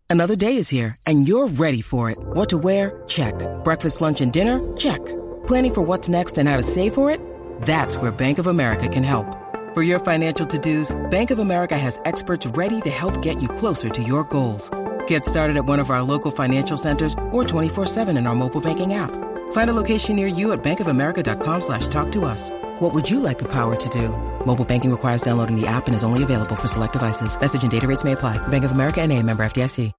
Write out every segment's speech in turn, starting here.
Another day is here, and you're ready for it. What to wear? Check. Breakfast, lunch, and dinner? Check. Planning for what's next and how to save for it? That's where Bank of America can help. For your financial to-dos, Bank of America has experts ready to help get you closer to your goals. Get started at one of our local financial centers or 24/7 in our mobile banking app. Find a location near you at bankofamerica.com/talktous. What would you like the power to do? Mobile banking requires downloading the app and is only available for select devices. Message and data rates may apply. Bank of America N.A., member FDIC.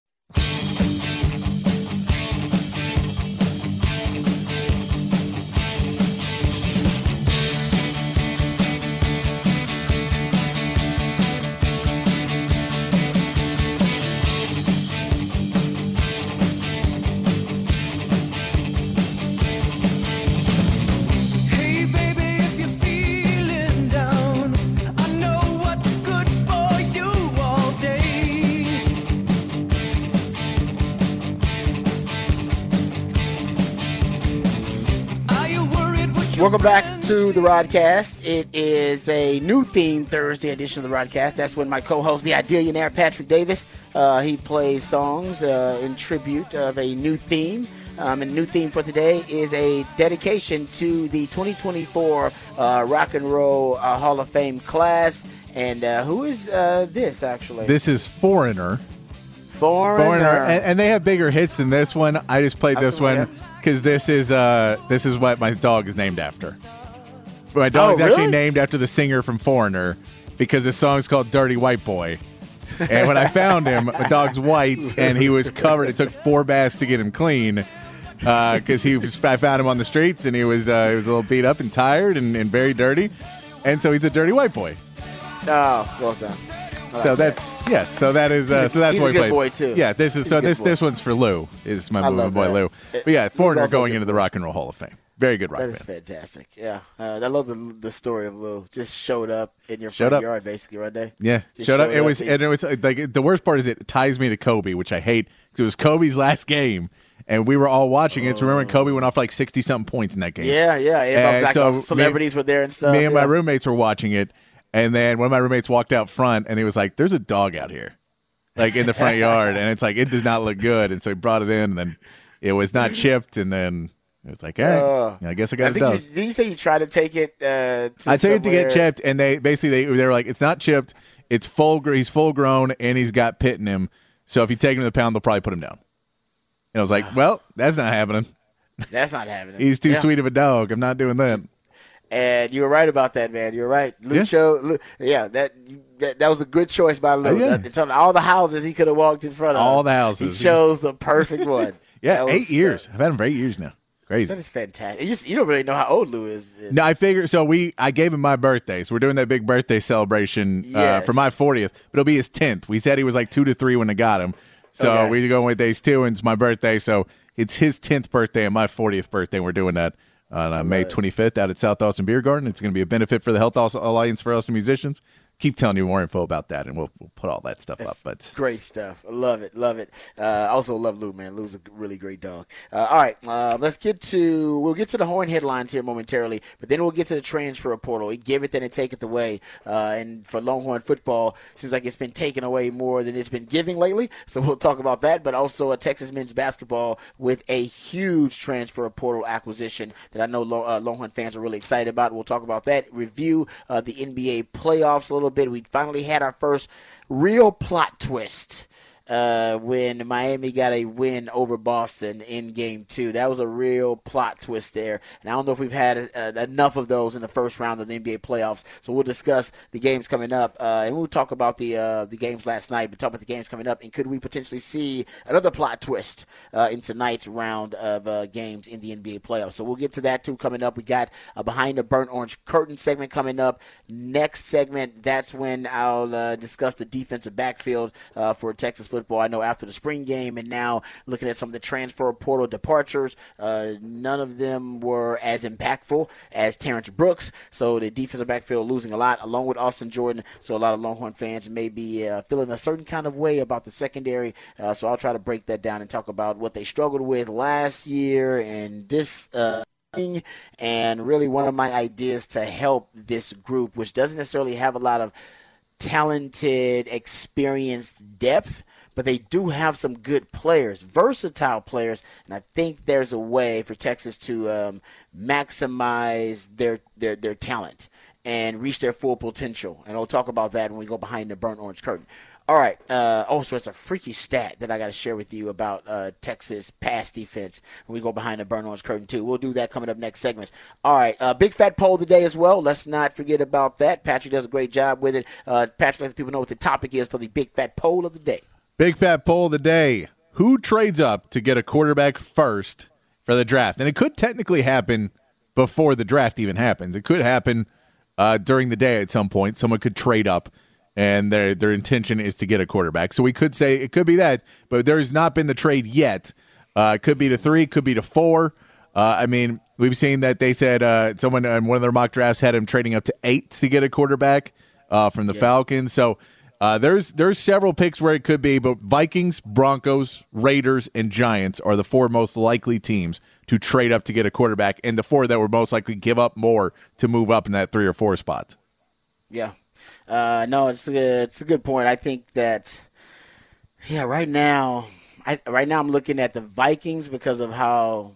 Welcome back to the Rodcast. It is a new theme Thursday edition of the Rodcast. That's when my co-host, the Idealionaire Patrick Davis, he plays songs in tribute of a new theme. And the new theme for today is a dedication to the 2024 Rock and Roll Hall of Fame class. And who is this, actually? This is Foreigner. Foreigner. And they have bigger hits than this one. I just played this one because this is what my dog is named after. My dog is actually named after the singer from Foreigner because the song's called Dirty White Boy. And when I found him, my dog's white, and he was covered. It took 4 baths to get him clean because I found him on the streets, and he was a little beat up and tired and very dirty. And so he's a dirty white boy. Oh, well done. So that's yes. So that is so that's he's what a we good played. boy too. Yeah, this is this one's for Lou. Is my boy Lou? But yeah, Foreigner going into the Rock and Roll Hall of Fame. Very good rock band. That is fantastic. Yeah, I love the story of Lou. Just showed up in your front yard, basically, right there. Yeah, showed up. It was like the worst part is it ties me to Kobe, which I hate because it was Kobe's last game. And we were all watching it. So remember when Kobe went off like 60-something points in that game? Yeah. And so celebrities were there and stuff. Me and my roommates were watching it. And then one of my roommates walked out front, and he was like, there's a dog out here, like in the front yard. And it's like, it does not look good. And so he brought it in, and then it was not chipped. And then it was like, all right, I guess I got a dog. Did you say you tried to take it to I took it to get chipped, and they were like, it's not chipped. It's he's full grown, and he's got pit in him. So if you take him to the pound, they'll probably put him down. And I was like, well, that's not happening. That's not happening. He's too sweet of a dog. I'm not doing that. And you were right about that, man. You were right. Lucho, that was a good choice by Lou. In terms of all the houses he could have walked in front of. All the houses. He chose the perfect one. 8 years. I've had him for 8 years now. Crazy. That is fantastic. You don't really know how old Lou is. No, I figured. So I gave him my birthday. So we're doing that big birthday celebration for my 40th. But it'll be his 10th. We said he was like 2 to 3 when I got him. So we're going with days 2, and it's my birthday. So it's his 10th birthday and my 40th birthday. And we're doing that on May 25th out at South Austin Beer Garden. It's going to be a benefit for the Health Alliance for Austin Musicians. Keep telling you more info about that, and we'll put all that stuff up. But great stuff. I love it. Also love Lou, man. Lou's a really great dog. All right, we'll get to the Horn headlines here momentarily, but then we'll get to the transfer portal. We give it, then it taketh away. And for Longhorn football, it seems like it's been taken away more than it's been giving lately. So we'll talk about that, but also Texas men's basketball with a huge transfer portal acquisition that I know Longhorn fans are really excited about. We'll talk about that. Review the NBA playoffs a little bit. We finally had our first real plot twist when Miami got a win over Boston in Game 2. That was a real plot twist there. And I don't know if we've had enough of those in the first round of the NBA playoffs. So we'll discuss the games coming up. And we'll talk about the games last night, but talk about the games coming up. And could we potentially see another plot twist in tonight's round of games in the NBA playoffs? So we'll get to that, too, coming up. We got a Behind the Burnt Orange Curtain segment coming up. Next segment, that's when I'll discuss the defensive backfield for Texas football. I know after the spring game and now looking at some of the transfer portal departures, none of them were as impactful as Terrence Brooks. So the defensive backfield losing a lot along with Austin Jordan. So a lot of Longhorn fans may be feeling a certain kind of way about the secondary. So I'll try to break that down and talk about what they struggled with last year and this and really one of my ideas to help this group, which doesn't necessarily have a lot of talented, experienced depth, but they do have some good players, versatile players, and I think there's a way for Texas to maximize their talent and reach their full potential. And we'll talk about that when we go behind the burnt orange curtain. All right. So it's a freaky stat that I got to share with you about Texas pass defense when we go behind the burnt orange curtain, too. We'll do that coming up next segment. All right. Big fat poll today as well. Let's not forget about that. Patrick does a great job with it. Patrick, let people know what the topic is for the big fat poll of the day. Big fat poll of the day. Who trades up to get a quarterback first for the draft? And it could technically happen before the draft even happens. It could happen during the day at some point. Someone could trade up, and their intention is to get a quarterback. So we could say it could be that, but there has not been the trade yet. It could be to 3, could be to 4. We've seen that they said someone in one of their mock drafts had him trading up to 8 to get a quarterback from the Falcons. So there's several picks where it could be, but Vikings, Broncos, Raiders, and Giants are the 4 most likely teams to trade up to get a quarterback, and the 4 that would most likely give up more to move up in that 3 or 4 spot. Yeah. No, it's a good point. I think that, right now I'm looking at the Vikings because of how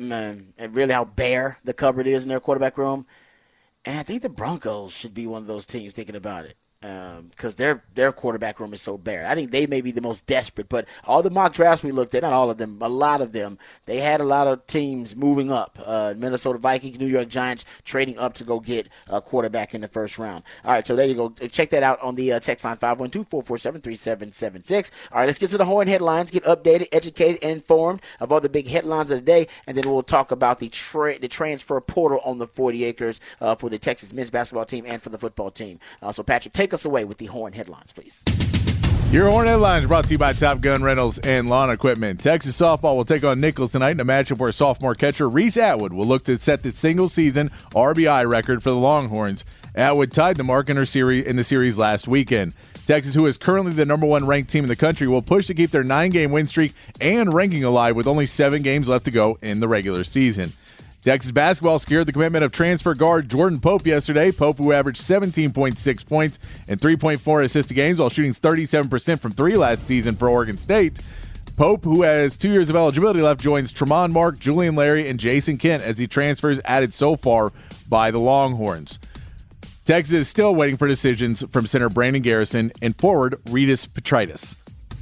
bare the cupboard is in their quarterback room. And I think the Broncos should be one of those teams thinking about it. Because their quarterback room is so bare. I think they may be the most desperate, but all the mock drafts we looked at, not all of them, a lot of them, they had a lot of teams moving up. Minnesota Vikings, New York Giants trading up to go get a quarterback in the first round. All right, so there you go. Check that out on the text line 512-447-3776. All right, let's get to the Horn headlines, get updated, educated, and informed of all the big headlines of the day, and then we'll talk about the transfer portal on the 40 acres for the Texas men's basketball team and for the football team. So, Patrick, take us away with the Horn headlines, please. Your Horn headlines brought to you by Top Gun Rentals and Lawn Equipment. Texas softball will take on Nichols tonight in a matchup where sophomore catcher Reese Atwood will look to set the single-season RBI record for the Longhorns. Atwood tied the mark in the series last weekend. Texas, who is currently the number 1 ranked team in the country, will push to keep their 9-game win streak and ranking alive with only 7 games left to go in the regular season. Texas basketball secured the commitment of transfer guard Jordan Pope yesterday. Pope, who averaged 17.6 points and 3.4 assists a game while shooting 37% from 3 last season for Oregon State. Pope, who has 2 years of eligibility left, joins Tremont Mark, Julian Larry, and Jason Kent as the transfers added so far by the Longhorns. Texas is still waiting for decisions from center Brandon Garrison and forward Reedus Petritus.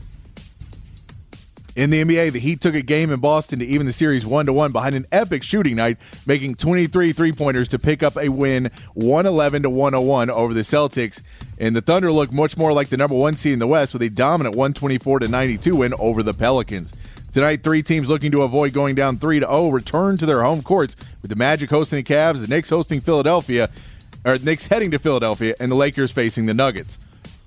In the NBA, the Heat took a game in Boston to even the series 1-1 behind an epic shooting night, making 23 three-pointers to pick up a win 111-101 over the Celtics. And the Thunder looked much more like the number 1 seed in the West with a dominant 124-92 win over the Pelicans. Tonight, 3 teams looking to avoid going down 3-0 return to their home courts, with the Magic hosting the Cavs, the Knicks heading to Philadelphia, and the Lakers facing the Nuggets.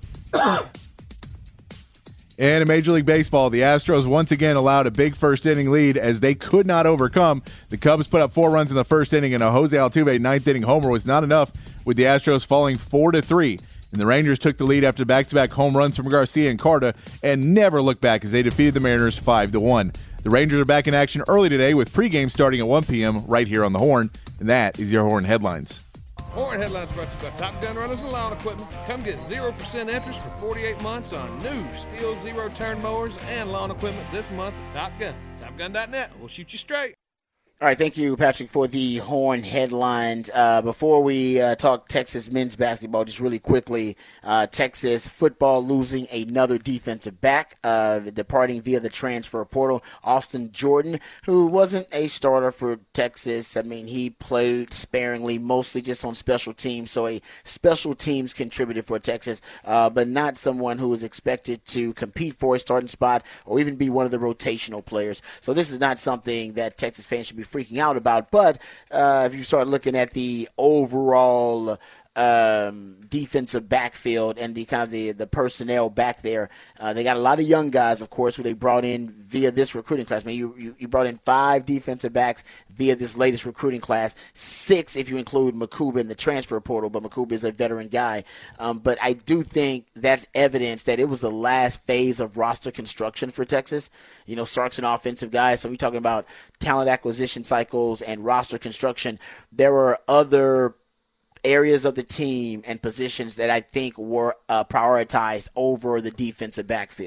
And in Major League Baseball, the Astros once again allowed a big first-inning lead as they could not overcome. The Cubs put up 4 runs in the first inning, and a Jose Altuve 9th-inning homer was not enough, with the Astros falling 4-3. And the Rangers took the lead after back-to-back home runs from Garcia and Carta and never looked back as they defeated the Mariners 5-1. The Rangers are back in action early today with pregame starting at 1 p.m. right here on the Horn. And that is your Horn headlines. Horn headlines brought to you by Top Gun Rentals and Lawn Equipment. Come get 0% interest for 48 months on new Steel zero-turn mowers and lawn equipment this month at Top Gun. TopGun.net. We'll shoot you straight. All right, thank you, Patrick, for the Horn headlines. Before we talk Texas men's basketball, just really quickly, Texas football losing another defensive back, departing via the transfer portal, Austin Jordan, who wasn't a starter for Texas. I mean, he played sparingly, mostly just on special teams, so a special teams contributor for Texas, but not someone who was expected to compete for a starting spot or even be one of the rotational players. So this is not something that Texas fans should be freaking out about, but if you start looking at the overall defensive backfield and the kind of the personnel back there, they got a lot of young guys, of course, who they brought in via this recruiting class. I mean, you brought in 5 defensive backs via this latest recruiting class, 6 if you include Makuba in the transfer portal, but Makuba is a veteran guy. But I do think that's evidence that it was the last phase of roster construction for Texas. You know, Sark's an offensive guy, so we're talking about talent acquisition cycles and roster construction. There were other areas of the team and positions that I think were prioritized over the defensive backfield.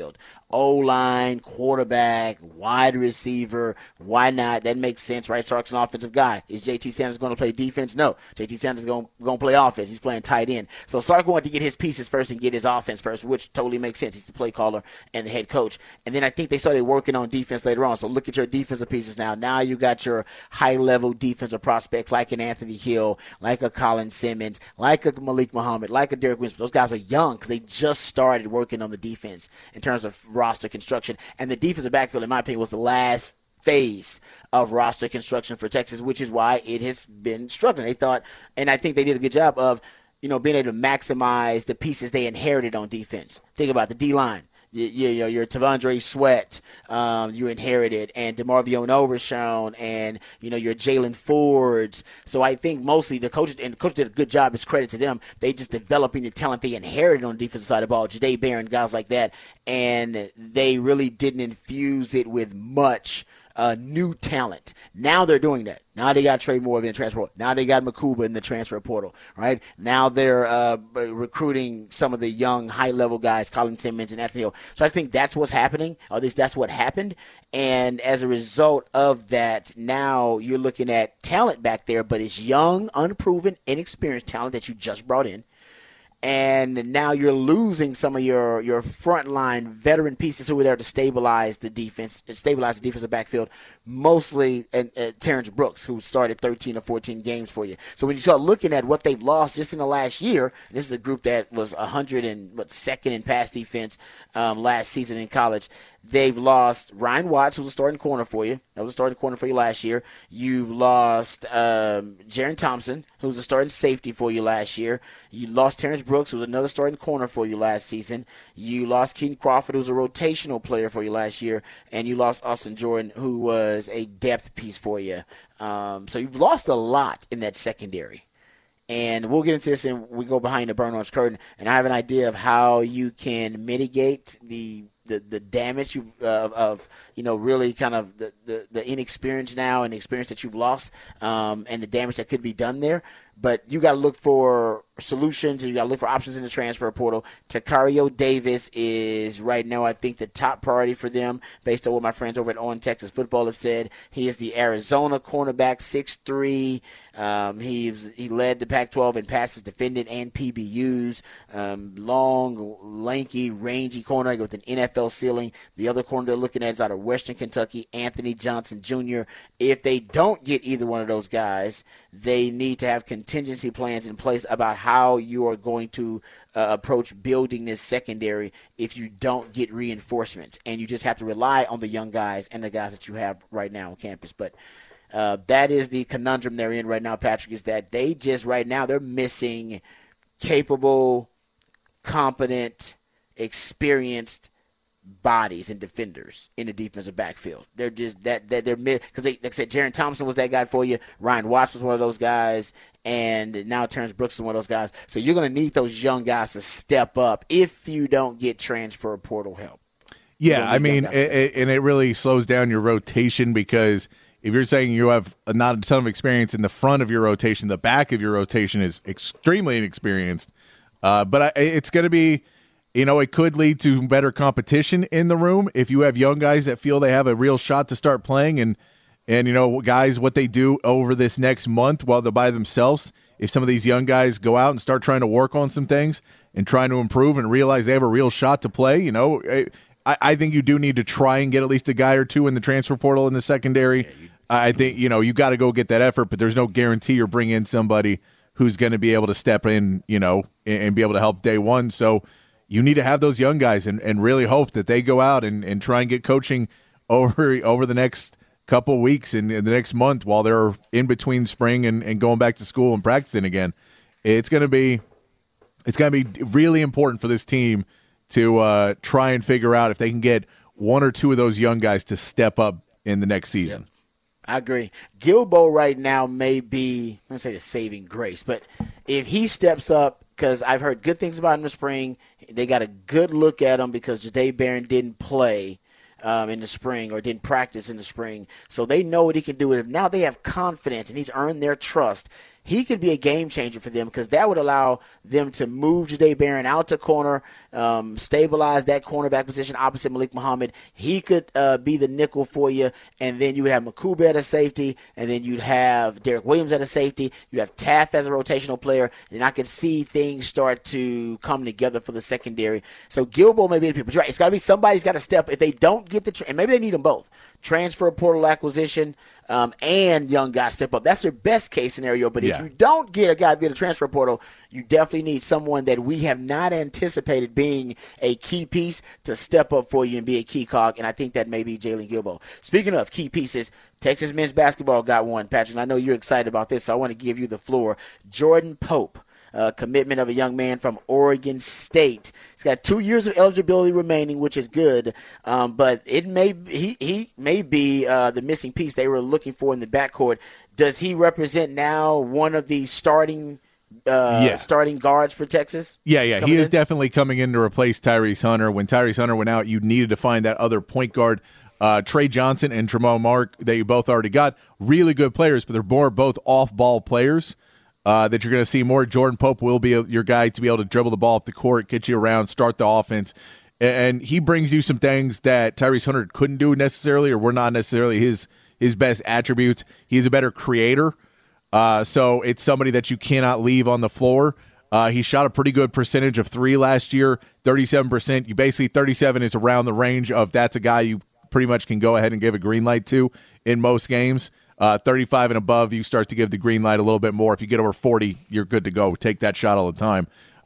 O-line, quarterback, wide receiver. Why not? That makes sense, right? Sark's an offensive guy. Is JT Sanders going to play defense? No. JT Sanders is going to play offense. He's playing tight end. So Sark wanted to get his pieces first and get his offense first, which totally makes sense. He's the play caller and the head coach. And then I think they started working on defense later on. So look at your defensive pieces now. Now you got your high-level defensive prospects like an Anthony Hill, like a Colin Simmons, like a Malik Muhammad, like a Derek Winston. Those guys are young because they just started working on the defense in terms of roster construction. And the defensive backfield, in my opinion, was the last phase of roster construction for Texas, which is why it has been struggling. They thought, and I think they did a good job of, being able to maximize the pieces they inherited on defense. Think about the D-line. Your Tavondre Sweat, you inherited, and DeMarvion Overshown, and your Jalen Fords. So I think mostly the coaches did a good job. It's credit to them. They just developing the talent they inherited on the defensive side of the ball, Jahdae Barron, guys like that, and they really didn't infuse it with much new talent. Now they're doing that. Now they got Trey Moore in the transfer portal. Now they got Makuba in the transfer portal, right? Now they're recruiting some of the young, high-level guys, Colin Simmons and Anthony Hill. So I think that's what's happening, or at least that's what happened. And as a result of that, now you're looking at talent back there, but it's young, unproven, inexperienced talent that you just brought in. And now you're losing some of your frontline veteran pieces who were there to stabilize the defensive backfield, mostly Terrence Brooks, who started 13 or 14 games for you. So when you start looking at what they've lost just in the last year, this is a group that was 102nd in pass defense last season in college. They've lost Ryan Watts, who's a starting corner for you. That was a starting corner for you last year. You've lost Jaron Thompson, who's a starting safety for you last year. You lost Terrence Brooks, who's another starting corner for you last season. You lost Keaton Crawford, who's a rotational player for you last year. And you lost Austin Jordan, who was a depth piece for you. So you've lost a lot in that secondary. And we'll get into this and we go behind the burn orange curtain. And I have an idea of how you can mitigate the damage of really kind of the inexperience now and the experience that you've lost and the damage that could be done there. But you got to look for solutions and you got to look for options in the transfer portal. Takario Davis is right now, I think, the top priority for them based on what my friends over at On Texas Football have said. He is the Arizona cornerback, 6'3". He led the Pac-12 in passes defended and PBUs. Long, lanky, rangy corner with an NFL ceiling. The other corner they're looking at is out of Western Kentucky, Anthony Johnson Jr. If they don't get either one of those guys, they need to have contingency plans in place about how you are going to approach building this secondary if you don't get reinforcements. And you just have to rely on the young guys and the guys that you have right now on campus. But that is the conundrum they're in right now, Patrick, is that they just right now they're missing capable, competent, experienced bodies and defenders in the defensive backfield. They're just they're because like I said, Jaron Thompson was that guy for you. Ryan Watts was one of those guys, and now Terrence Brooks is one of those guys. So you're going to need those young guys to step up if you don't get transfer portal help. Yeah, I mean, and it really slows down your rotation because if you're saying you have not a ton of experience in the front of your rotation, the back of your rotation is extremely inexperienced. But it's going to be. It could lead to better competition in the room if you have young guys that feel they have a real shot to start playing and guys, what they do over this next month while they're by themselves, if some of these young guys go out and start trying to work on some things and trying to improve and realize they have a real shot to play, I think you do need to try and get at least a guy or two in the transfer portal in the secondary. I think, you got to go get that effort, but there's no guarantee you're bringing in somebody who's going to be able to step in, and be able to help day one. So, you need to have those young guys and really hope that they go out and try and get coaching over the next couple of weeks and the next month while they're in between spring and going back to school and practicing again. It's going to be really important for this team to try and figure out if they can get one or two of those young guys to step up in the next season. Yeah, I agree. Gilbo right now may be, I'm going to say the saving grace, but if he steps up, because I've heard good things about him in the spring. They got a good look at him because Jahdae Barron didn't play in the spring or didn't practice in the spring. So they know what he can do with him. Now they have confidence, and he's earned their trust. he could be a game changer for them because that would allow them to move Jahdae Barron out to corner, stabilize that cornerback position opposite Malik Muhammad. He could be the nickel for you, and then you would have Mukuba at a safety, and then you'd have Derek Williams at a safety. You'd have Taft as a rotational player, and I could see things start to come together for the secondary. So Gilbo may be the people. But you're right, it's got to be somebody's got to step. If they don't get and maybe they need them both, transfer portal acquisition and young guys step up. That's their best case scenario. But if you don't get a guy via the transfer portal, you definitely need someone that we have not anticipated being a key piece to step up for you and be a key cog. And I think that may be Jalen Gilbo. Speaking of key pieces, Texas men's basketball got one, Patrick. And I know you're excited about this, so I want to give you the floor. Jordan Pope. Commitment of a young man from Oregon State. He's got 2 years of eligibility remaining, which is good, but he may be the missing piece they were looking for in the backcourt. Does he represent now one of the starting guards for Texas? Yeah. He is definitely coming in to replace Tyrese Hunter. When Tyrese Hunter went out, you needed to find that other point guard. Trey Johnson and Tremont Mark, that you both already got, really good players, but they're both off-ball players. That you're going to see more. Jordan Pope will be your guy to be able to dribble the ball up the court, get you around, start the offense. And he brings you some things that Tyrese Hunter couldn't do necessarily or were not necessarily his best attributes. He's a better creator. So it's somebody that you cannot leave on the floor. He shot a pretty good percentage of three last year, 37%. You basically, 37 is around the range of that's a guy you pretty much can go ahead and give a green light to in most games. 35 and above, you start to give the green light a little bit more. If you get over 40, you're good to go. Take that shot all the time.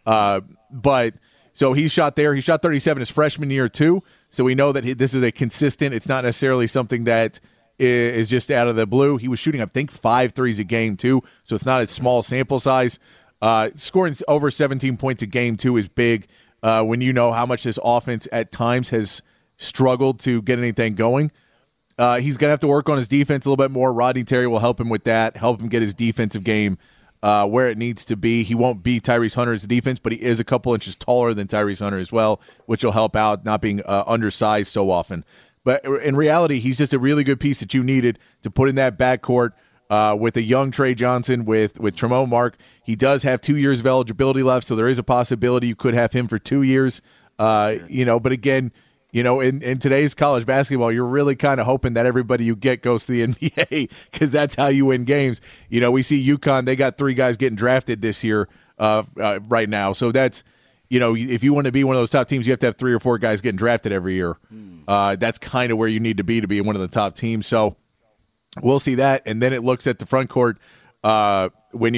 But so he shot there. He shot 37 his freshman year, too. So we know that this is a consistent. It's not necessarily something that is just out of the blue. He was shooting, I think, 5 threes a game, too. So it's not a small sample size. Scoring over 17 points a game, too, is big when you know how much this offense at times has struggled to get anything going. He's going to have to work on his defense a little bit more. Rodney Terry will help him with that, help him get his defensive game where it needs to be. He won't be Tyrese Hunter's defense, but he is a couple inches taller than Tyrese Hunter as well, which will help out not being undersized so often. But in reality, he's just a really good piece that you needed to put in that backcourt with a young Trey Johnson, with Tremont Mark. He does have 2 years of eligibility left, so there is a possibility you could have him for 2 years. But again, in today's college basketball, you're really kind of hoping that everybody you get goes to the NBA because that's how you win games. We see UConn, they got 3 guys getting drafted this year right now. So that's, if you want to be one of those top teams, you have to have 3 or 4 guys getting drafted every year. That's kind of where you need to be one of the top teams. So we'll see that. And then it looks at the front court. Caden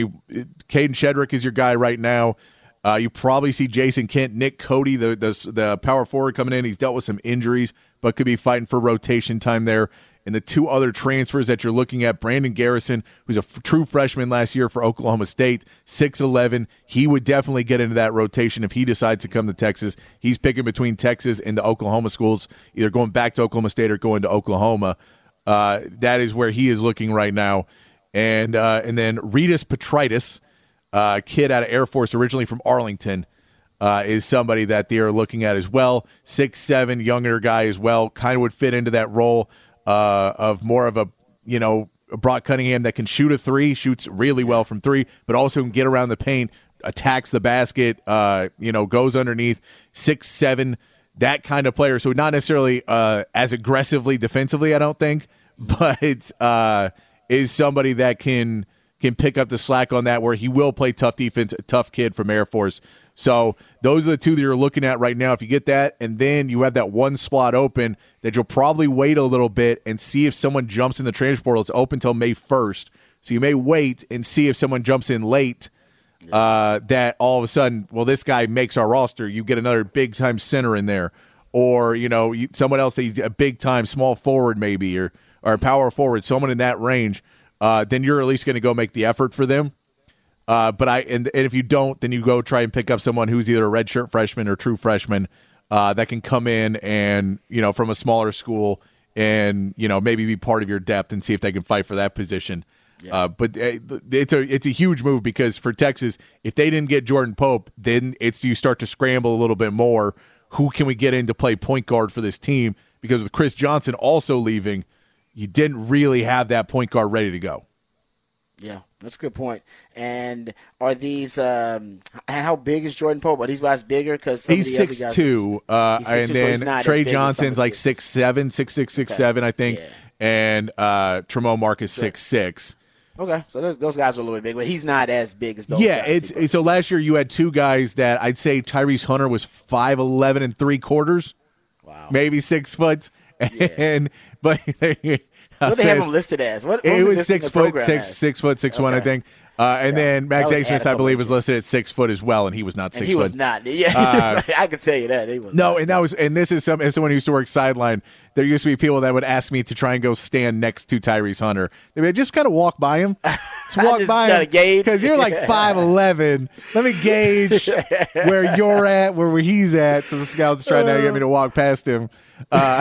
Shedrick is your guy right now. You probably see Jason Kent, Nick Cody, the power forward coming in. He's dealt with some injuries, but could be fighting for rotation time there. And the 2 other transfers that you're looking at, Brandon Garrison, who's a true freshman last year for Oklahoma State, 6'11". He would definitely get into that rotation if he decides to come to Texas. He's picking between Texas and the Oklahoma schools, either going back to Oklahoma State or going to Oklahoma. That is where he is looking right now. And then Reedus Petritis, kid out of Air Force, originally from Arlington, is somebody that they're looking at as well. 6'7", younger guy as well, kind of would fit into that role of more of a Brock Cunningham that can shoot a 3, shoots really well from 3, but also can get around the paint, attacks the basket, goes underneath. 6'7", that kind of player. So not necessarily as aggressively defensively, I don't think, but is somebody that can pick up the slack on that, where he will play tough defense, a tough kid from Air Force. So those are the 2 that you're looking at right now. If you get that, and then you have that one slot open that you'll probably wait a little bit and see if someone jumps in the transfer portal. It's open until May 1st. So you may wait and see if someone jumps in late that all of a sudden, well, this guy makes our roster. You get another big-time center in there. Or, someone else, a big-time small forward maybe, or a power forward, someone in that range. Then you're at least going to go make the effort for them. And if you don't, then you go try and pick up someone who's either a redshirt freshman or true freshman that can come in and, from a smaller school and, maybe be part of your depth and see if they can fight for that position. Yeah. But it's a huge move because for Texas, if they didn't get Jordan Pope, then you start to scramble a little bit more. Who can we get in to play point guard for this team? Because with Chris Johnson also leaving, you didn't really have that point guard ready to go. Yeah, that's a good point. And are these? And how big is Jordan Pope? Are these guys bigger? Because he's 6'2", and then Trey Johnson's like 6'7", 6'6", 6'7", I think, and Tremont Marcus 6'6". Okay, so those guys are a little bit big, but he's not as big as those. Yeah, so last year you had two guys that I'd say Tyrese Hunter was 5'11" '3/4. Wow, maybe 6 foot, and but. What they have him listed as? What it was 6 foot, 6'1", I think. And then Max Abmas, I believe, was listed at 6 foot as well, and he was not 6 foot. He was not. Yeah, I can tell you that he was. No, and this is as someone who used to work sideline. There used to be people that would ask me to try and go stand next to Tyrese Hunter. They would just kind of walk by him. Just walk by him because you're like 5'11". Let me gauge where you're at, where he's at. Some scouts trying to get me to walk past him. So I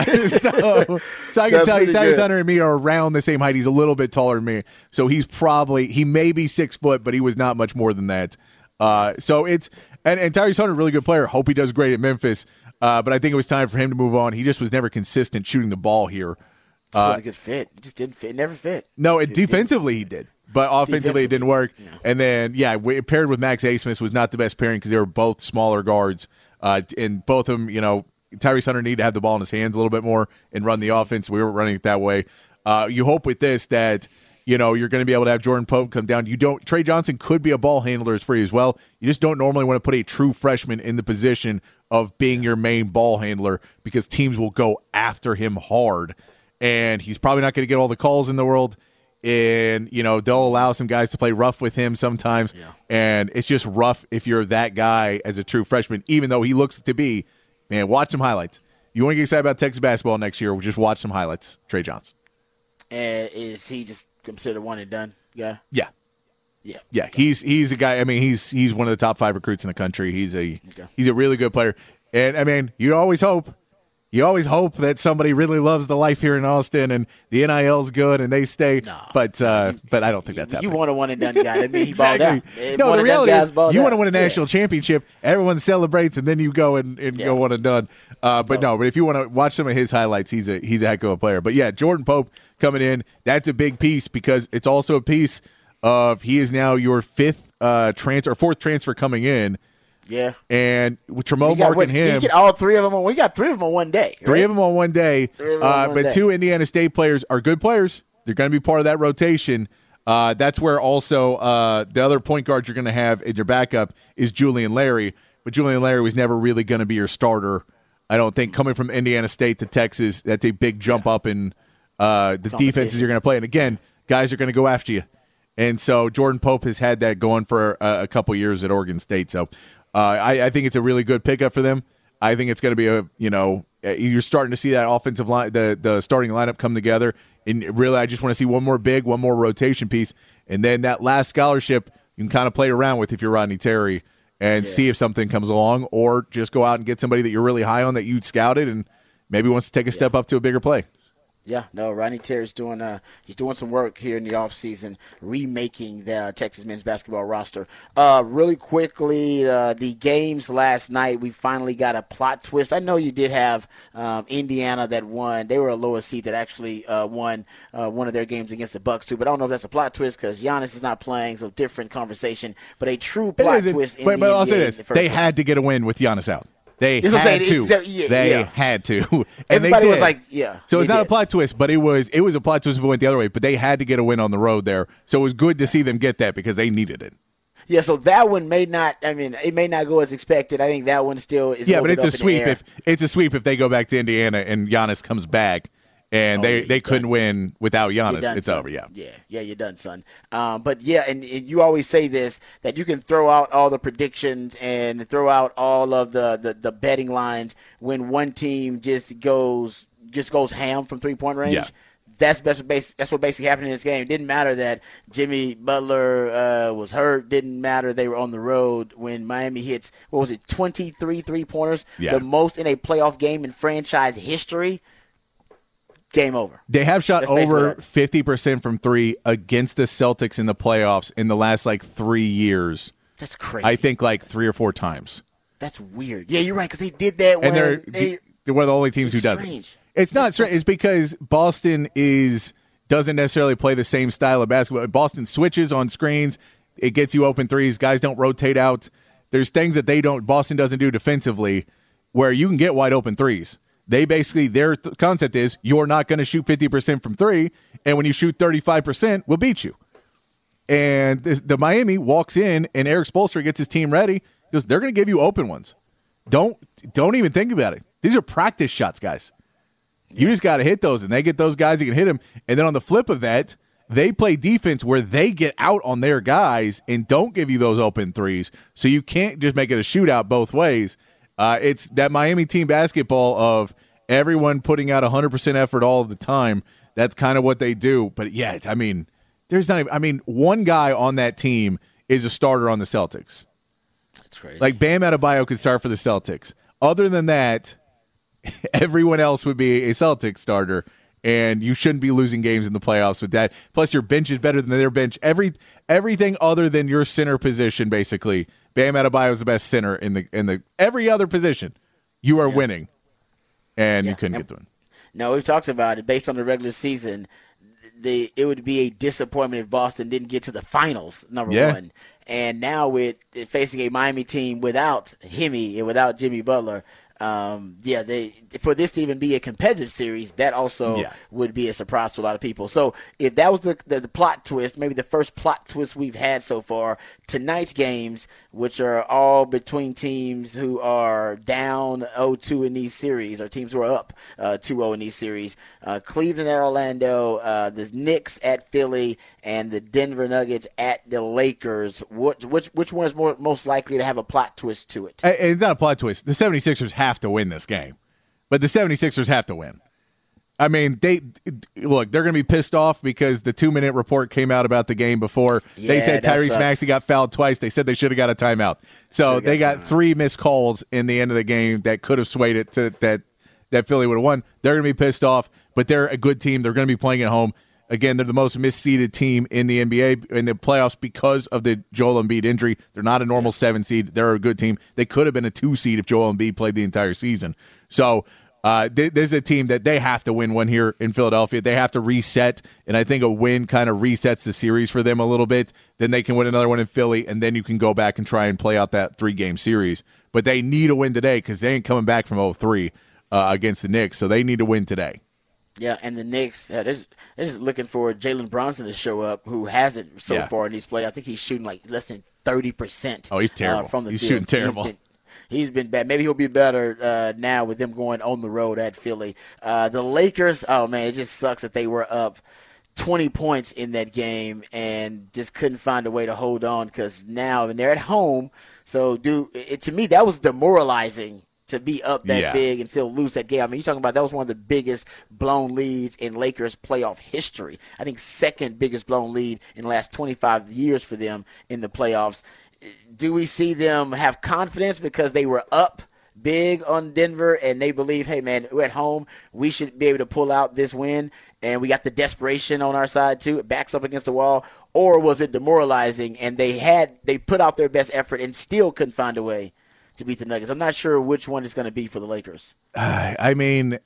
can tell you, Tyrese Hunter and me are around the same height. He's a little bit taller than me, so he may be 6 foot, but he was not much more than that. So it's and Tyrese Hunter, really good player. Hope he does great at Memphis. But I think it was time for him to move on. He just was never consistent shooting the ball here. It's not a good fit. It just didn't fit. It never fit. No, defensively he did, but offensively it didn't work. No. And then paired with Max Abmas was not the best pairing because they were both smaller guards, and both of them, Tyrese Hunter needed to have the ball in his hands a little bit more and run the offense. We weren't running it that way. You hope with this that you're going to be able to have Jordan Pope come down. Trey Johnson could be a ball handler for you as well. You just don't normally want to put a true freshman in the position of being your main ball handler because teams will go after him hard, and he's probably not going to get all the calls in the world. And they'll allow some guys to play rough with him sometimes, and it's just rough if you're that guy as a true freshman. Even though he looks to be. Man, watch some highlights. You want to get excited about Texas basketball next year, just watch some highlights. Trey Johnson. And is he just considered one and done guy? Yeah. He's a guy. I mean, he's one of the top 5 recruits in the country. He's a really good player. And I mean, you always hope that somebody really loves the life here in Austin and the NIL's good and they stay. No, but I don't think that's happening. You want a one and done guy. I mean, he balled out. No, the reality is you want to win a national championship. Everyone celebrates and then you go and go one and done. But if you want to watch some of his highlights, he's a heck of a player. But yeah, Jordan Pope coming in, that's a big piece because it's also a piece of he is now your 4th transfer coming in. Yeah, and with Tremont marking him, you get all 3 of them. We got 3 of them on one day. Right? 3 of them on one day. But 2 Indiana State players are good players. They're going to be part of that rotation. That's where also the other point guard you're going to have in your backup is Julian Larry. But Julian Larry was never really going to be your starter. I don't think coming from Indiana State to Texas, that's a big jump up in the defenses you're going to play. And again, guys are going to go after you. And so Jordan Pope has had that going for a couple years at Oregon State. So. I think it's a really good pickup for them. I think it's going to be you're starting to see that offensive line, the starting lineup come together. And really, I just want to see one more rotation piece. And then that last scholarship, you can kind of play around with if you're Rodney Terry and see if something comes along or just go out and get somebody that you're really high on that you'd scouted and maybe wants to take a step up to a bigger play. Yeah, no, Rodney Terry's doing some work here in the offseason, remaking the Texas men's basketball roster. Really quickly, the games last night, we finally got a plot twist. I know you did have Indiana that won. They were a lower seed that actually won one of their games against the Bucks too. But I don't know if that's a plot twist because Giannis is not playing, so different conversation. But a true plot twist. But I'll say this: they had to get a win with Giannis out. They had to. They had to. And everybody was like, So it's not a plot twist, but it was a plot twist if it went the other way. But they had to get a win on the road there. So it was good to see them get that because they needed it. Yeah, so that one may not go as expected. I think that one still is but it's a sweep it's a sweep if they go back to Indiana and Giannis comes back. And they couldn't win without Giannis. Done, it's son. over, Yeah, you're done, son. But, and you always say this, that you can throw out all the predictions and throw out all of the betting lines when one team just goes ham from three-point range. Yeah. That's what basically happened in this game. It didn't matter that Jimmy Butler was hurt. Didn't matter they were on the road when Miami hits, 23 three-pointers, the most in a playoff game in franchise history. Game over. They have shot over 50% from 3 against the Celtics in the playoffs in the last 3 years. That's crazy. I think 3 or 4 times. That's weird. Yeah, you're right because they did that. And they're one of the only teams who does it. It's not strange. It's because Boston is doesn't necessarily play the same style of basketball. Boston switches on screens. It gets you open threes. Guys don't rotate out. There's things that Boston doesn't do defensively where you can get wide open threes. They basically, their concept is you're not going to shoot 50% from three, and when you shoot 35%, we'll beat you. And the Miami walks in, and Eric Spoelstra gets his team ready. He goes, they're going to give you open ones. Don't even think about it. These are practice shots, guys. You just got to hit those, and they get those guys that can hit them. And then on the flip of that, they play defense where they get out on their guys and don't give you those open threes. So you can't just make it a shootout both ways. It's that Miami team basketball of everyone putting out 100% effort all the time. That's kind of what they do. But, yeah, I mean, there's not even – I mean, one guy on that team is a starter on the Celtics. That's crazy. Like Bam Adebayo could start for the Celtics. Other than that, everyone else would be a Celtics starter, and you shouldn't be losing games in the playoffs with that. Plus, your bench is better than their bench. Everything other than your center position, basically, Bam Adebayo is the best center in the every other position. You are winning, and you couldn't get the win. No, we've talked about it. Based on the regular season, it would be a disappointment if Boston didn't get to the finals, number one. And now with facing a Miami team without Hemi and without Jimmy Butler, for this to even be a competitive series, that also would be a surprise to a lot of people. So if that was the plot twist, maybe the first plot twist we've had so far, tonight's games, which are all between teams who are down 0-2 in these series, or teams who are up 2-0 in these series, Cleveland at Orlando, the Knicks at Philly, and the Denver Nuggets at the Lakers. Which one is most likely to have a plot twist to it? It's not a plot twist. The 76ers have to win this game, but the 76ers have to win. I mean, they're going to be pissed off because the 2-minute report came out about the game before. They said Tyrese Maxey got fouled twice. They said they should have got a timeout. So they got 3 missed calls in the end of the game that could have swayed it to that Philly would have won. They're going to be pissed off, but they're a good team. They're going to be playing at home. Again, they're the most misseeded team in the NBA in the playoffs because of the Joel Embiid injury. They're not a normal 7 seed. They're a good team. They could have been a 2 seed if Joel Embiid played the entire season. So this is a team that they have to win one here in Philadelphia. They have to reset, and I think a win kind of resets the series for them a little bit. Then they can win another one in Philly, and then you can go back and try and play out that 3-game series. But they need a win today because they ain't coming back from 0-3 against the Knicks, so they need to win today. Yeah, and the Knicks, they're just looking for Jalen Brunson to show up, who hasn't so far in these playoffs. I think he's shooting like less than 30%. Oh, he's terrible. From the he's field. Shooting terrible. He's been bad. Maybe he'll be better now with them going on the road at Philly. The Lakers, oh, man, it just sucks that they were up 20 points in that game and just couldn't find a way to hold on because now they're at home. So, to me, that was demoralizing to be up that big and still lose that game. I mean, you're talking about that was one of the biggest blown leads in Lakers playoff history. I think second biggest blown lead in the last 25 years for them in the playoffs. Do we see them have confidence because they were up big on Denver and they believe, hey, man, we're at home. We should be able to pull out this win, and we got the desperation on our side too. It backs up against the wall. Or was it demoralizing and they put out their best effort and still couldn't find a way to beat the Nuggets? I'm not sure which one it's going to be for the Lakers. I mean,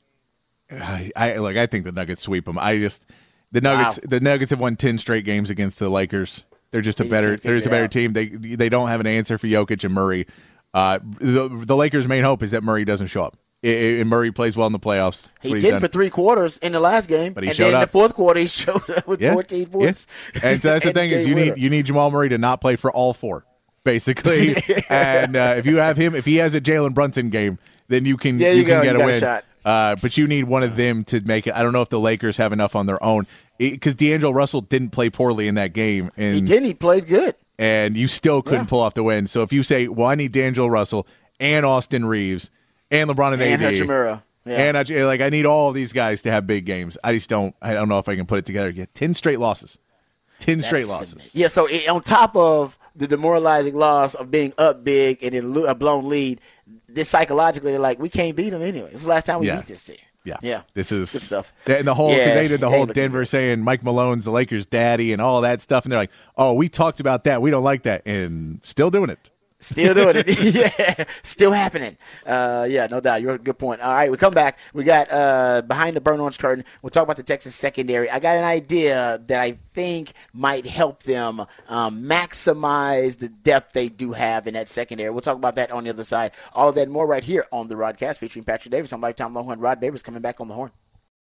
I think the Nuggets sweep them. The Nuggets have won 10 straight games against the Lakers. They're just a better team. They don't have an answer for Jokic and Murray. The Lakers' main hope is that Murray doesn't show up. And Murray plays well in the playoffs. He did for 3 quarters in the last game, and then in the fourth quarter he showed up with 14 points. Yeah. And so that's the thing is you need Jamal Murray to not play for all 4. Basically, and if you have him, if he has a Jalen Brunson game, then you can get a win. Shot. But you need one of them to make it. I don't know if the Lakers have enough on their own because D'Angelo Russell didn't play poorly in that game. And, he didn't. He played good, and you still couldn't pull off the win. So if you say, "Well, I need D'Angelo Russell and Austin Reeves and LeBron and AD Hachimura. And I need all of these guys to have big games. I don't know if I can put it together yet. 10 straight losses. 10 straight losses. Yeah. So on top of the demoralizing loss of being up big and in a blown lead, this psychologically, they're like, we can't beat them anyway. This is the last time we beat this team. Yeah. This is good stuff. And the whole they did the whole Denver saying Mike Malone's the Lakers' daddy and all that stuff, and they're like, oh, we talked about that. We don't like that, and still doing it. Still doing it. Yeah, still happening. Yeah, no doubt. You're a good point. All right, we come back. We got Behind the Burn Orange Curtain. We'll talk about the Texas secondary. I got an idea that I think might help them maximize the depth they do have in that secondary. We'll talk about that on the other side. All of that and more right here on the Rodcast featuring Patrick Davis. I'm Lifetime Longhorn Rod Babers coming back on the horn.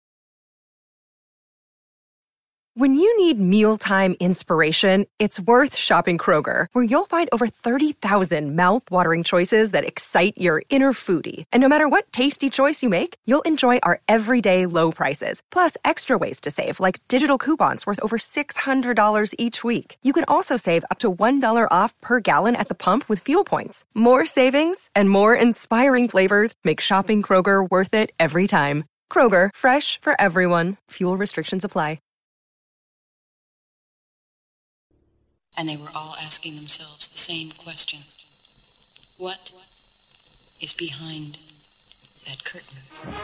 When you need mealtime inspiration, it's worth shopping Kroger, where you'll find over 30,000 mouth-watering choices that excite your inner foodie. And no matter what tasty choice you make, you'll enjoy our everyday low prices, plus extra ways to save, like digital coupons worth over $600 each week. You can also save up to $1 off per gallon at the pump with fuel points. More savings and more inspiring flavors make shopping Kroger worth it every time. Kroger, fresh for everyone. Fuel restrictions apply. And they were all asking themselves the same question. What is behind that curtain?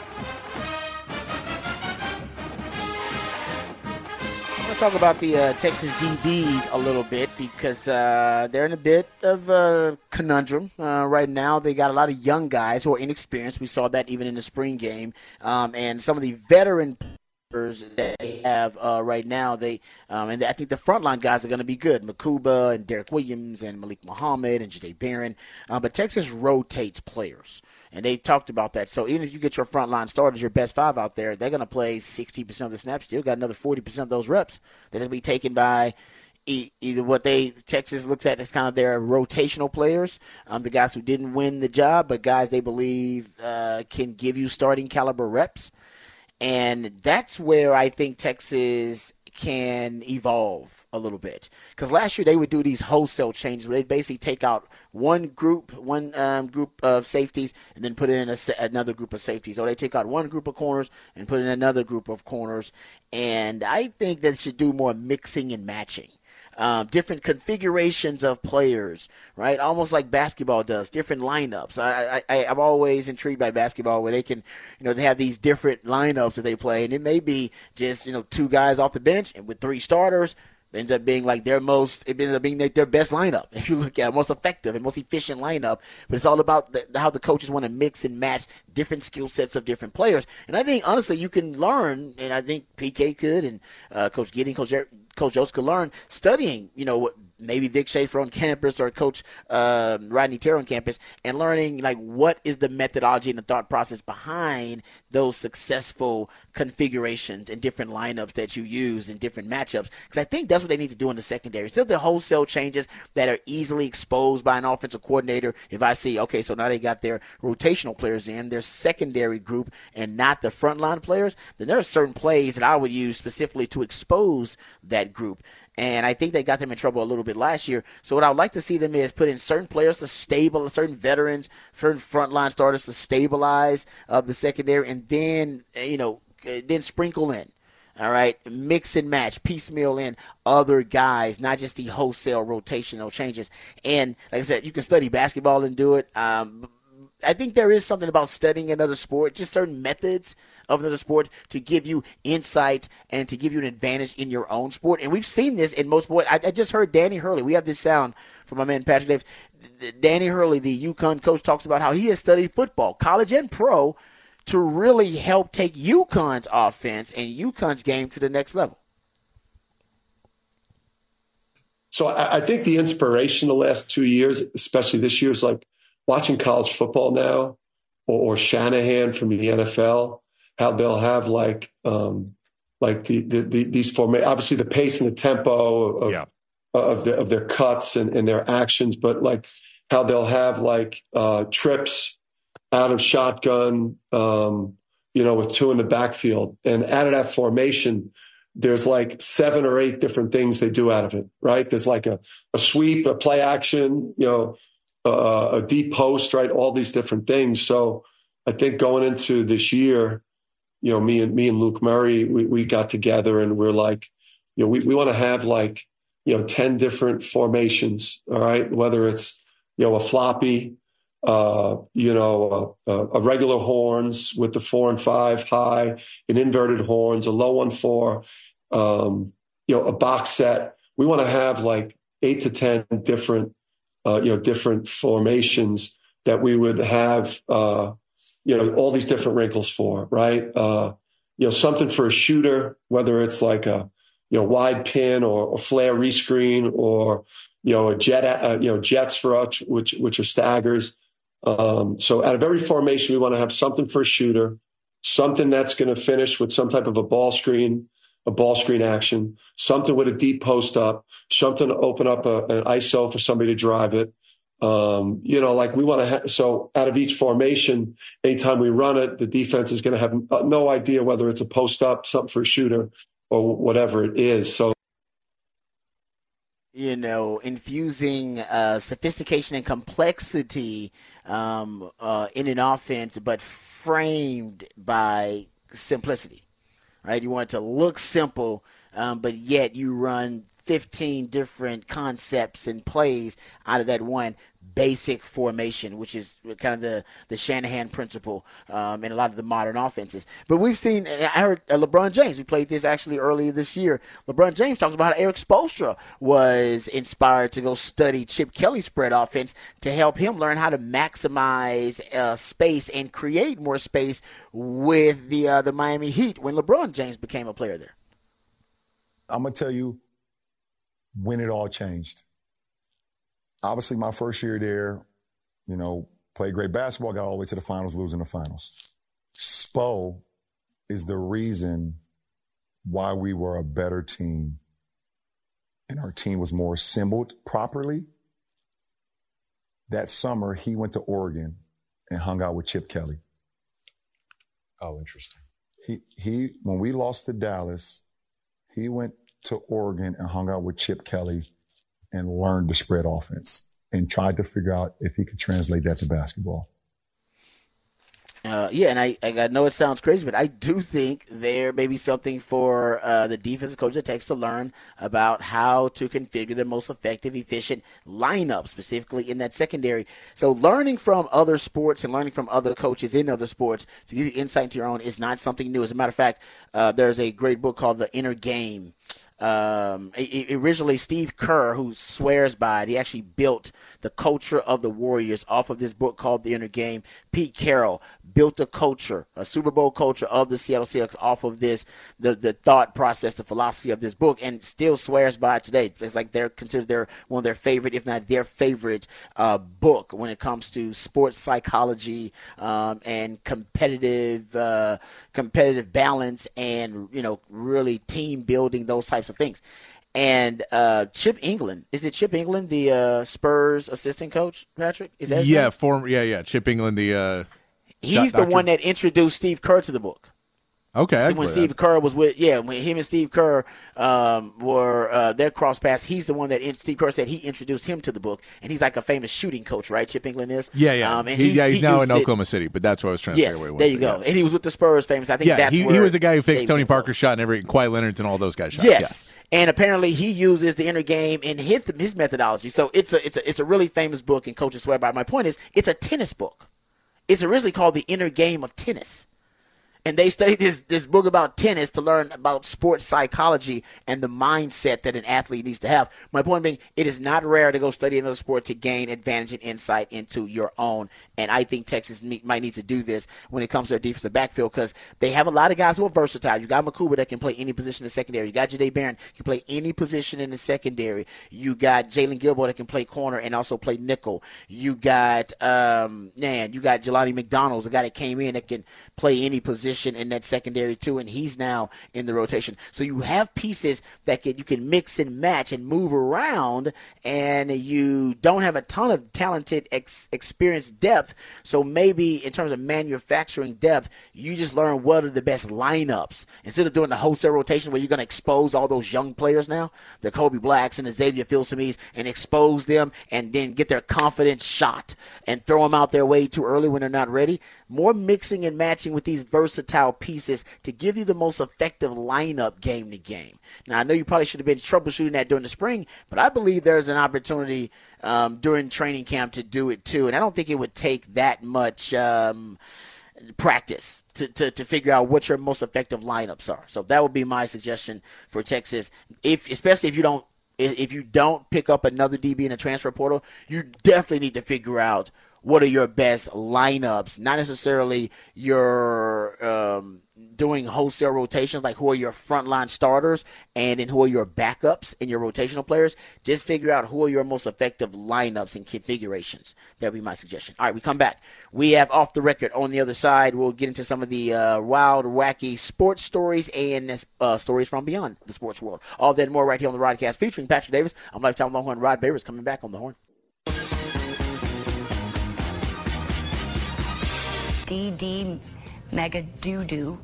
I want to talk about the Texas DBs a little bit because they're in a bit of a conundrum. Right now, they got a lot of young guys who are inexperienced. We saw that even in the spring game. And some of the veteran that they have right now, and I think the frontline guys are going to be good. Makuba and Derek Williams and Malik Muhammad and Jahdae Barron. But Texas rotates players, and they talked about that. So even if you get your frontline starters, your best five out there, they're going to play 60% of the snaps. Still got another 40% of those reps that will be taken by either what Texas looks at as kind of their rotational players, the guys who didn't win the job, but guys they believe can give you starting caliber reps. And that's where I think Texas can evolve a little bit. Because last year they would do these wholesale changes where they'd basically take out one group of safeties and then put in another group of safeties. Or they take out one group of corners and put in another group of corners. And I think that should do more mixing and matching. Different configurations of players, right? Almost like basketball does, different lineups. I'm always intrigued by basketball where they can, they have these different lineups that they play, and it may be just, two guys off the bench and with three starters. It ends up being like their best lineup. If you look at it, most effective and most efficient lineup. But it's all about how the coaches want to mix and match different skill sets of different players. And I think, honestly, you can learn, and I think PK could, and Coach Giddey, Coach Jost could learn studying, what maybe Vic Schaefer on campus or Coach Rodney Terrell on campus, and learning what is the methodology and the thought process behind those successful configurations and different lineups that you use in different matchups. Because I think that's what they need to do in the secondary. Instead of the wholesale changes that are easily exposed by an offensive coordinator, if I see, okay, so now they got their rotational players in, their secondary group, and not the frontline players, then there are certain plays that I would use specifically to expose that group. And I think they got them in trouble a little bit last year. So what I would like to see them is put in certain players to certain veterans, certain frontline starters to stabilize the secondary, and then, then sprinkle in. All right, mix and match, piecemeal in other guys, not just the wholesale rotational changes. And like I said, you can study basketball and do it. I think there is something about studying another sport, just certain methods of another sport to give you insight and to give you an advantage in your own sport. And we've seen this in most sports. I just heard Danny Hurley. We have this sound from my man Patrick Davis. Danny Hurley, the UConn coach, talks about how he has studied football, college and pro, to really help take UConn's offense and UConn's game to the next level. So I think the inspiration the last 2 years, especially this year, is like watching college football now, or Shanahan from the NFL, how they'll have these formations, obviously the pace and the tempo of their cuts and their actions, but how they'll have trips out of shotgun, with two in the backfield, and out of that formation, there's 7 or 8 different things they do out of it, right? There's a sweep, a play action, a deep post, right? All these different things. So I think going into this year, me and Luke Murray, we got together and we're we want to have 10 different formations, all right? Whether it's, a floppy, a regular horns with the 4 and 5 high, an inverted horns, a low 1-4, a box set. We want to have 8 to 10 different different formations that we would have, all these different wrinkles for, right? Something for a shooter, whether it's like a, wide pin or flare rescreen or, a jets for us, which are staggers. So out of every formation, we want to have something for a shooter, something that's going to finish with some type of a ball screen action, something with a deep post up, something to open up an ISO for somebody to drive it. We want to so out of each formation, anytime we run it, the defense is going to have no idea whether it's a post up, something for a shooter or whatever it is. So, infusing sophistication and complexity in an offense, but framed by simplicity, right? You want it to look simple, but yet you run 15 different concepts and plays out of that one basic formation, which is kind of the Shanahan principle in a lot of the modern offenses. But we've seen, I heard LeBron James, we played this actually earlier this year. LeBron James talks about how Eric Spoelstra was inspired to go study Chip Kelly's spread offense to help him learn how to maximize space and create more space with the Miami Heat when LeBron James became a player there. I'm going to tell you when it all changed. Obviously, my first year there, played great basketball, got all the way to the finals, losing the finals. Spo is the reason why we were a better team and our team was more assembled properly. That summer, he went to Oregon and hung out with Chip Kelly. Oh, interesting. He when we lost to Dallas, he went to Oregon and hung out with Chip Kelly and learned the spread offense and tried to figure out if he could translate that to basketball. And I know it sounds crazy, but I do think there may be something for the defensive coach that takes to learn about how to configure the most effective, efficient lineup, specifically in that secondary. So learning from other sports and learning from other coaches in other sports to give you insight into your own is not something new. As a matter of fact, there's a great book called The Inner Game. Originally, Steve Kerr, who swears by it, he actually built the culture of the Warriors off of this book called The Inner Game. Pete Carroll built a culture, a Super Bowl culture of the Seattle Seahawks off of this, the thought process, the philosophy of this book, and still swears by it today. It's like they're considered one of their favorite, if not their favorite, book when it comes to sports psychology and competitive balance and, really team building, those types of things. And Chip England, is it Chip England, the Spurs assistant coach, Patrick? Is that his name? Chip England, he's the one that introduced Steve Kerr to the book. Okay. When Steve Kerr was when him and Steve Kerr were their cross paths, he's the one that Steve Kerr said he introduced him to the book, and he's like a famous shooting coach, right? Chip England is. Yeah. He's now in Oklahoma City, but that's what I was trying to figure out. There you go. Yeah. And he was with the Spurs, famous. I think that's he was the guy who fixed Tony Parker's shot and Kawhi Leonard's and all those guys' shots. Yes. Yeah. And apparently he uses the Inner Game in his methodology. So it's a really famous book, and coaches swear by it. My point is, it's a tennis book. It's originally called The Inner Game of Tennis. And they studied this book about tennis to learn about sports psychology and the mindset that an athlete needs to have. My point being, it is not rare to go study another sport to gain advantage and insight into your own. And I think Texas might need to do this when it comes to their defensive backfield, because they have a lot of guys who are versatile. You got Makuba that can play any position in the secondary. You got Jahdae Barron can play any position in the secondary. You got Jalen Gilmore that can play corner and also play nickel. You got Jelani McDonald, a guy that came in that can play any position in that secondary too, and he's now in the rotation. So you have pieces that you can mix and match and move around, and you don't have a ton of talented, experienced depth. So maybe in terms of manufacturing depth, you just learn what are the best lineups instead of doing the wholesale rotation where you're going to expose all those young players now, the Kobe Blacks and the Xavier Filsames, and expose them and then get their confidence shot and throw them out there way too early when they're not ready. More mixing and matching with these versatile pieces to give you the most effective lineup game to game. Now, I know you probably should have been troubleshooting that during the spring, but I believe there's an opportunity during training camp to do it too. And I don't think it would take that much practice to figure out what your most effective lineups are. So that would be my suggestion for Texas, especially if if you don't pick up another DB in the transfer portal, you definitely need to figure out what are your best lineups, not necessarily your doing wholesale rotations, like who are your frontline starters and then who are your backups and your rotational players. Just figure out who are your most effective lineups and configurations. That would be my suggestion. All right, we come back. We have Off the Record on the other side. We'll get into some of the wild, wacky sports stories and stories from beyond the sports world. All that and more right here on the Rodcast featuring Patrick Davis. I'm Lifetime Longhorn Rod Babers coming back on the Horn. DD Mangudu.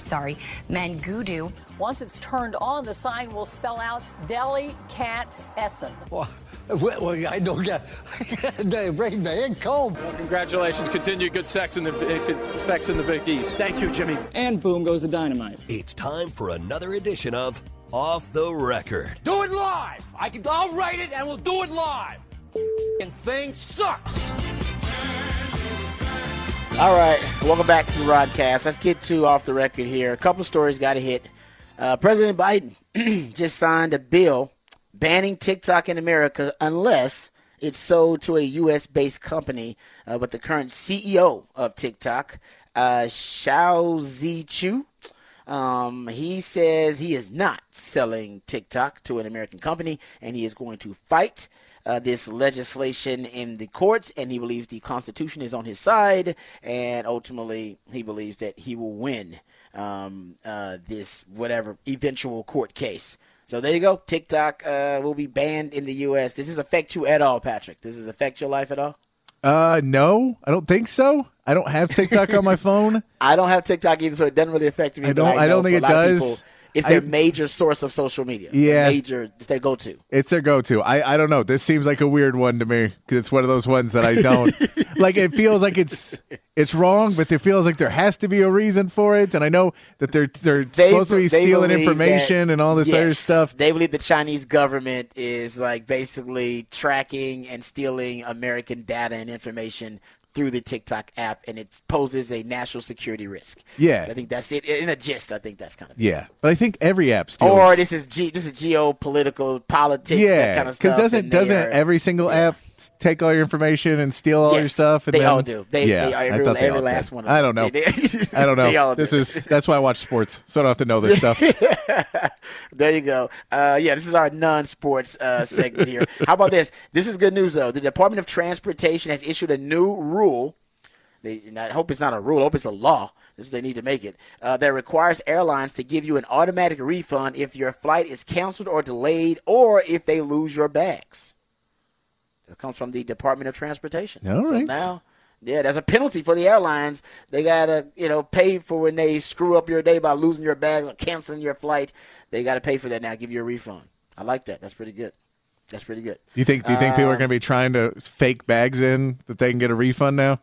Once it's turned on, the sign will spell out Deli Cat Essen. Well, I don't get they bring the ink home. Well, congratulations. Continue good sex in the Big East. Thank you, Jimmy. And boom goes the dynamite. It's time for another edition of Off the Record. Do it live. I'll write it and we'll do it live. And thing sucks. All right, welcome back to the Rodcast. Let's get to Off the Record here. A couple stories got to hit. President Biden just signed a bill banning TikTok in America unless it's sold to a U.S.-based company. But the current CEO of TikTok, Shou Zi Chew, he says he is not selling TikTok to an American company, and he is going to fight this legislation in the courts, and he believes the Constitution is on his side, and ultimately he believes that he will win this whatever eventual court case. So there you go. TikTok will be banned in the U.S. Does this affect you at all, Patrick? Does this affect your life at all? No, I don't think so. I don't have TikTok on my phone. I don't have TikTok either, so it doesn't really affect me. I don't think it does. It's their major source of social media. Yeah. It's their go-to. It's their go-to. I don't know. This seems like a weird one to me because it's one of those ones that I don't. Like, it feels like it's wrong, but it feels like there has to be a reason for it. And I know that they're supposed to be stealing information and all this other stuff. They believe the Chinese government is, like, basically tracking and stealing American data and information through the TikTok app, and it poses a national security risk. Yeah. I think that's it. In a gist, I think that's kind of it. Yeah. But I think every app steals. Or this is geopolitical politics, that kind of stuff. Because doesn't every single app take all your information and steal all your stuff? And they all do. Every last one of them. I don't know. I don't know. That's why I watch sports, so I don't have to know this stuff. There you go. This is our non-sports segment here. How about this? This is good news, though. The Department of Transportation has issued a new rule. I hope it's not a rule. I hope it's a law. They need to make it. That requires airlines to give you an automatic refund if your flight is canceled or delayed, or if they lose your bags. That comes from the Department of Transportation. All right. So now, there's a penalty for the airlines. They gotta, pay for when they screw up your day by losing your bag or canceling your flight. They gotta pay for that now. Give you a refund. I like that. That's pretty good. Do you think people are going to be trying to fake bags in that they can get a refund now?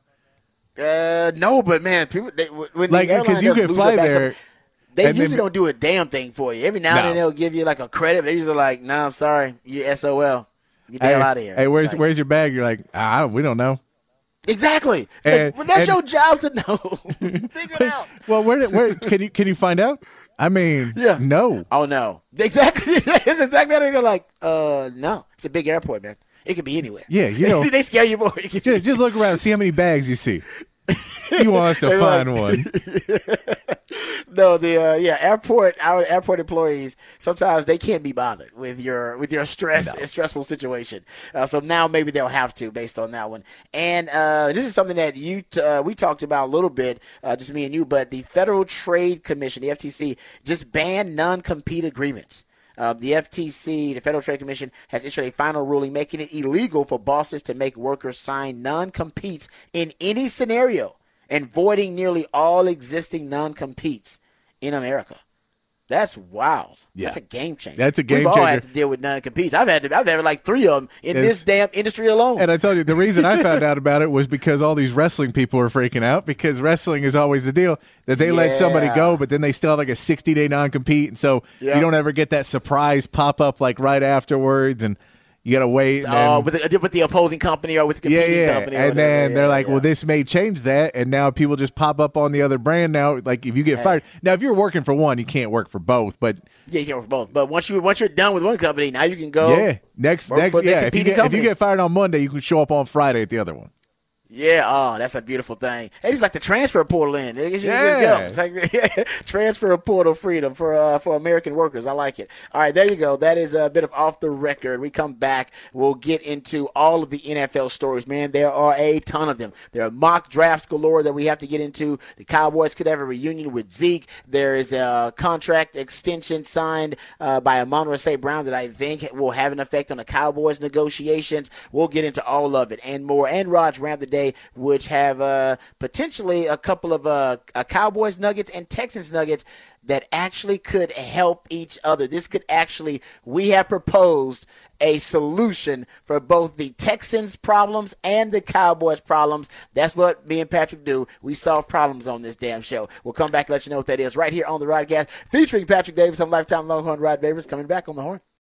No, but man, people when the airline you can fly there. They usually don't do a damn thing for you. Every now and then they'll give you like a credit. They usually like, no, I'm sorry, you SOL. Get the hell out of here. Hey, where's your bag? You're like, we don't know. Exactly. That's your job to know. Figure it out. Well, where can you find out? I mean, no. Oh no. Exactly. It's exactly what they're like. No. It's a big airport, man. It could be anywhere. Yeah, they scare you more. Just look around and see how many bags you see. You want us to find one. No, our airport employees, sometimes they can't be bothered with your stressful situation. So now maybe they'll have to based on that one. And this is something that we talked about a little bit, just me and you, but the Federal Trade Commission, the FTC, just banned non-compete agreements. The FTC, the Federal Trade Commission, has issued a final ruling making it illegal for bosses to make workers sign non-competes in any scenario and voiding nearly all existing non-competes in America. That's wild. Yeah. That's a game changer. We've all had to deal with non-competes. I've had like 3 of them in this damn industry alone. And I told you, the reason I found out about it was because all these wrestling people are freaking out, because wrestling is always the deal that they let somebody go, but then they still have like a 60-day non-compete, and so you don't ever get that surprise pop-up like right afterwards. And You got to wait. With the opposing company or with the competing company. And then they're like, well, this may change that. And now people just pop up on the other brand now. Like, if you get fired. Now, if you're working for one, you can't work for both. But yeah, you can work for both. But once you're done with one company, now you can go. Yeah. Next. If you get fired on Monday, you can show up on Friday at the other one. Yeah, that's a beautiful thing. It's like the transfer portal in. It's like transfer portal freedom for American workers. I like it. All right, there you go. That is a bit of off the record. We come back, we'll get into all of the NFL stories. Man, there are a ton of them. There are mock drafts galore that we have to get into. The Cowboys could have a reunion with Zeke. There is a contract extension signed by Amon-Ra St. Brown that I think will have an effect on the Cowboys negotiations. We'll get into all of it and more. And Raj Round the Day, which have potentially a couple of Cowboys nuggets and Texans nuggets that actually could help each other. This could actually, we have proposed a solution for both the Texans problems and the Cowboys problems. That's what me and Patrick do. We solve problems on this damn show. We'll come back and let you know what that is right here on the Rodcast, featuring Patrick Davis on Lifetime Longhorn Rod Babers, coming back on the Horn.